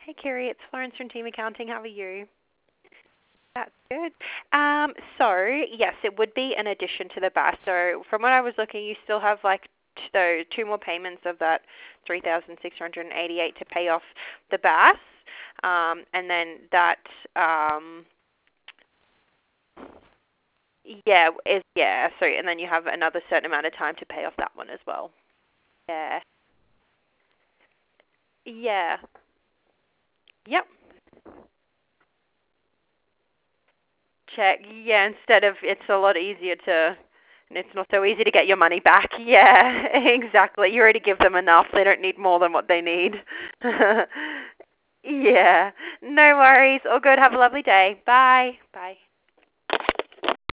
Hey, Kerry, it's Florence from Team Accounting. How are you? That's good. Yes, it would be an addition to the BAS. So from what I was looking, you still have like two more payments of that 3,688 to pay off the BAS, and then that so and then you have another certain amount of time to pay off that one as well. Yeah. Yeah. Yep. Check. Yeah, instead of it's a lot easier to and it's not so easy to get your money back. Yeah, exactly. You already give them enough. They don't need more than what they need. Yeah. No worries. All good. Have a lovely day. Bye. Bye.